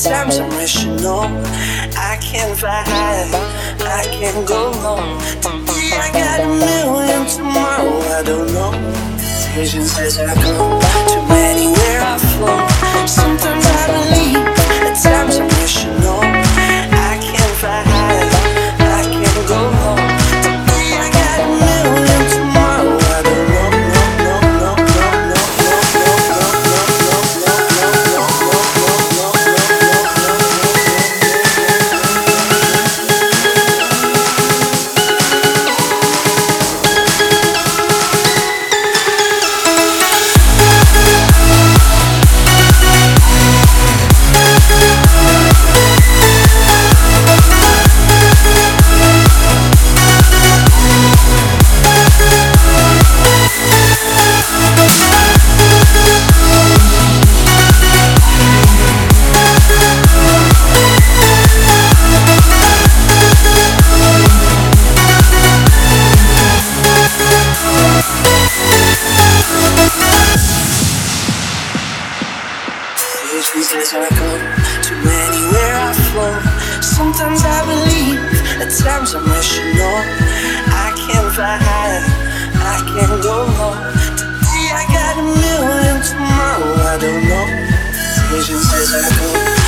times I'm rational. I can fly high, I can go low. Today I got a million, tomorrow I don't know. Visions as I go, too many where I flow. Sometimes I believe, at times I'm rational. I can fly high, I can go low. Today I got a million, tomorrow I don't know. Visions as I go, too many where I flow. Sometimes I believe, at times I'm rational. I can fly high, I can go low. Today I got a million, tomorrow I don't know. Visions as I go.